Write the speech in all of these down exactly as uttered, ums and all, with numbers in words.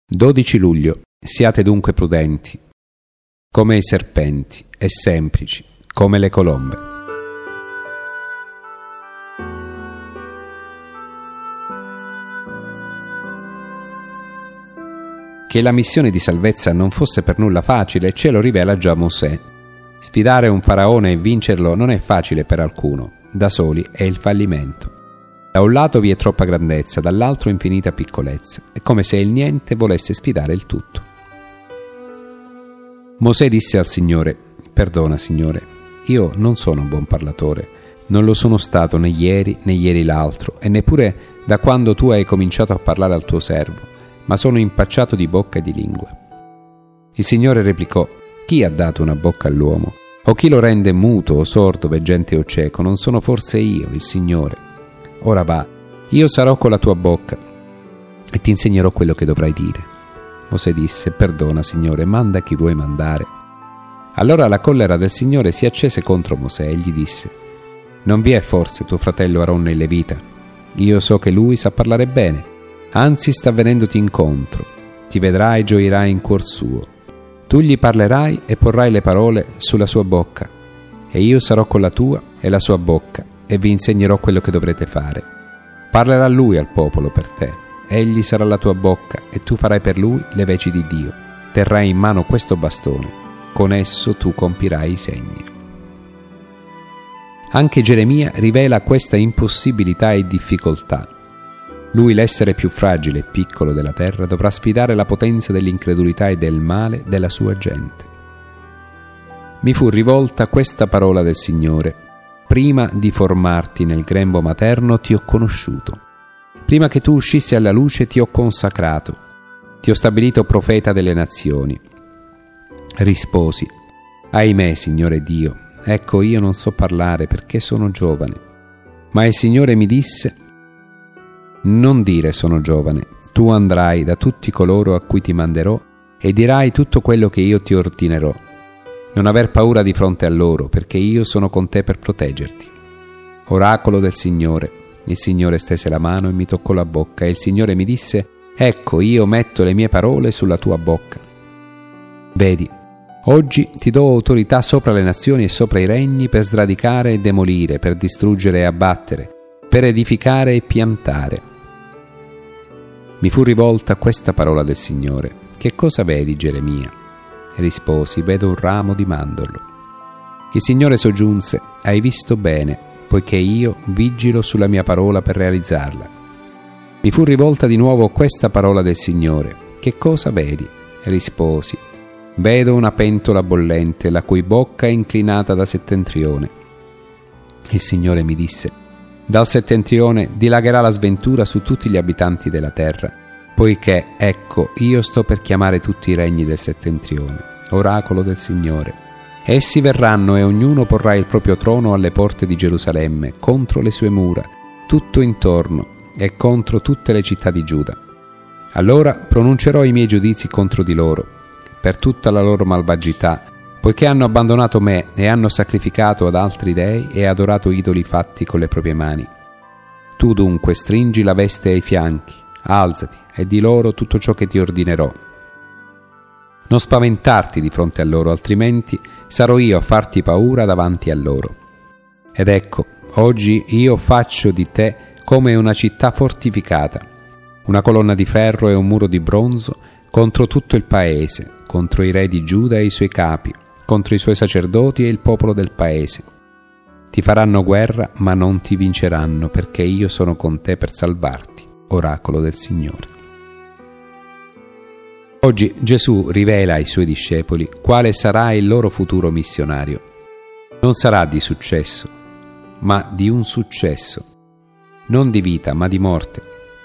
dodici luglio. Siate dunque prudenti, come i serpenti, e semplici, come le colombe. Che la missione di salvezza non fosse per nulla facile ce lo rivela già Mosè. Sfidare un faraone e vincerlo non è facile per alcuno, da soli è il fallimento. Da un lato vi è troppa grandezza, dall'altro infinita piccolezza, è come se il niente volesse sfidare il tutto. Mosè disse al Signore: «Perdona, Signore, io non sono un buon parlatore, non lo sono stato né ieri né ieri l'altro, e neppure da quando tu hai cominciato a parlare al tuo servo, ma sono impacciato di bocca e di lingua». Il Signore replicò: «Chi ha dato una bocca all'uomo? O chi lo rende muto o sordo, veggente o cieco? Non sono forse io, il Signore? Ora va, io sarò con la tua bocca e ti insegnerò quello che dovrai dire». Mosè disse: «Perdona, Signore, manda chi vuoi mandare». Allora la collera del Signore si accese contro Mosè e gli disse: «Non vi è forse tuo fratello Aronne il Levita? Io so che lui sa parlare bene, anzi sta venendoti incontro, ti vedrà e gioirai in cuor suo. Tu gli parlerai e porrai le parole sulla sua bocca, e io sarò con la tua e la sua bocca, e vi insegnerò quello che dovrete fare. Parlerà lui al popolo per te. Egli sarà la tua bocca e tu farai per lui le veci di Dio. Terrai in mano questo bastone, con esso tu compirai i segni». Anche Geremia rivela questa impossibilità e difficoltà. Lui, l'essere più fragile e piccolo della terra, dovrà sfidare la potenza dell'incredulità e del male della sua gente. Mi fu rivolta questa parola del Signore: «Prima di formarti nel grembo materno ti ho conosciuto. Prima che tu uscissi alla luce ti ho consacrato, ti ho stabilito profeta delle nazioni». Risposi: «Ahimè, Signore Dio, ecco io non so parlare perché sono giovane». Ma il Signore mi disse: «Non dire sono giovane, tu andrai da tutti coloro a cui ti manderò e dirai tutto quello che io ti ordinerò. Non aver paura di fronte a loro, perché io sono con te per proteggerti». Oracolo del Signore. Il Signore stese la mano e mi toccò la bocca, e il Signore mi disse: «Ecco, io metto le mie parole sulla tua bocca. Vedi, oggi ti do autorità sopra le nazioni e sopra i regni, per sradicare e demolire, per distruggere e abbattere, per edificare e piantare». Mi fu rivolta questa parola del Signore: «Che cosa vedi, Geremia?» Risposi: «Vedo un ramo di mandorlo». Il Signore soggiunse: «Hai visto bene, poiché io vigilo sulla mia parola per realizzarla». Mi fu rivolta di nuovo questa parola del Signore: «Che cosa vedi?» Risposi: «Vedo una pentola bollente, la cui bocca è inclinata da settentrione». Il Signore mi disse: «Dal settentrione dilagherà la sventura su tutti gli abitanti della terra, poiché, ecco, io sto per chiamare tutti i regni del settentrione». Oracolo del Signore. Essi verranno e ognuno porrà il proprio trono alle porte di Gerusalemme, contro le sue mura, tutto intorno, e contro tutte le città di Giuda. Allora pronuncerò i miei giudizi contro di loro, per tutta la loro malvagità, poiché hanno abbandonato me e hanno sacrificato ad altri dei e adorato idoli fatti con le proprie mani. Tu dunque stringi la veste ai fianchi, alzati e di loro tutto ciò che ti ordinerò. Non spaventarti di fronte a loro, altrimenti sarò io a farti paura davanti a loro. Ed ecco, oggi io faccio di te come una città fortificata, una colonna di ferro e un muro di bronzo contro tutto il paese, contro i re di Giuda e i suoi capi, contro i suoi sacerdoti e il popolo del paese. Ti faranno guerra, ma non ti vinceranno, perché io sono con te per salvarti. Oracolo del Signore. Oggi Gesù rivela ai suoi discepoli quale sarà il loro futuro missionario. Non sarà di successo, ma di un successo, non di vita, ma di morte,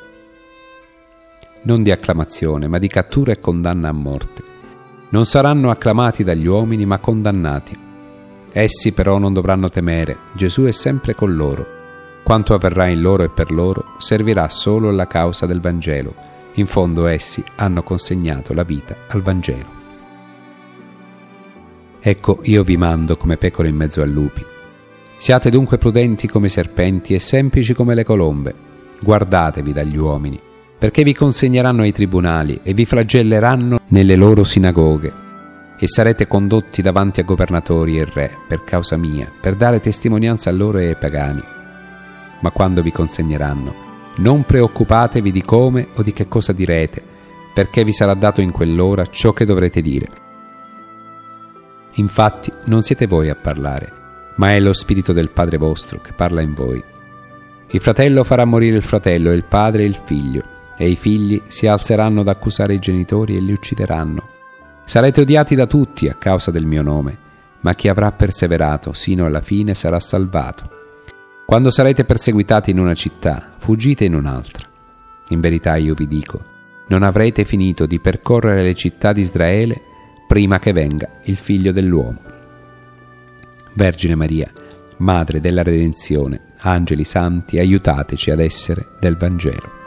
non di acclamazione, ma di cattura e condanna a morte. Non saranno acclamati dagli uomini, ma condannati. Essi però non dovranno temere, Gesù è sempre con loro. Quanto avverrà in loro e per loro servirà solo alla causa del Vangelo. In fondo essi hanno consegnato la vita al Vangelo. Ecco, io vi mando come pecore in mezzo a lupi. Siate dunque prudenti come serpenti e semplici come le colombe. Guardatevi dagli uomini, perché vi consegneranno ai tribunali e vi flagelleranno nelle loro sinagoghe, e sarete condotti davanti a governatori e re per causa mia, per dare testimonianza a loro e ai pagani. Ma quando vi consegneranno, non preoccupatevi di come o di che cosa direte, perché vi sarà dato in quell'ora ciò che dovrete dire. Infatti non siete voi a parlare, ma è lo Spirito del Padre vostro che parla in voi. Il fratello farà morire il fratello e il padre il figlio, e i figli si alzeranno ad accusare i genitori e li uccideranno. Sarete odiati da tutti a causa del mio nome, ma chi avrà perseverato sino alla fine sarà salvato. Quando sarete perseguitati in una città, fuggite in un'altra. In verità io vi dico, non avrete finito di percorrere le città di Israele prima che venga il Figlio dell'uomo. Vergine Maria, Madre della Redenzione, angeli santi, aiutateci ad essere del Vangelo.